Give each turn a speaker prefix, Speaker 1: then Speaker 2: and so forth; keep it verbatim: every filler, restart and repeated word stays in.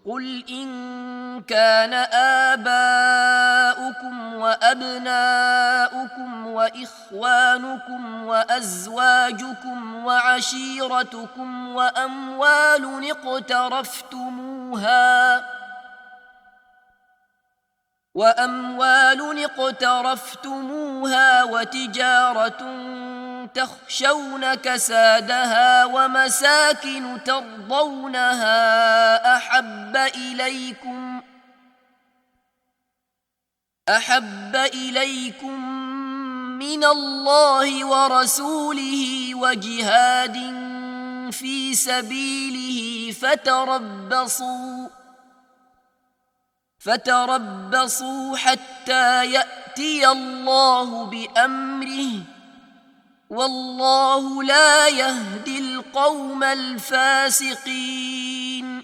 Speaker 1: قل إن كان آباؤكم وأبناؤكم وإخوانكم وأزواجكم وعشيرتكم وأموال اقترفتموها وأموال اقترفتموها وتجارة تخشون كسادها ومساكن ترضونها أحب إليكم أحب إليكم من الله ورسوله وجهاد في سبيله فتربصوا فتربصوا حتى يأتي الله بأمره والله لا يهدي القوم الفاسقين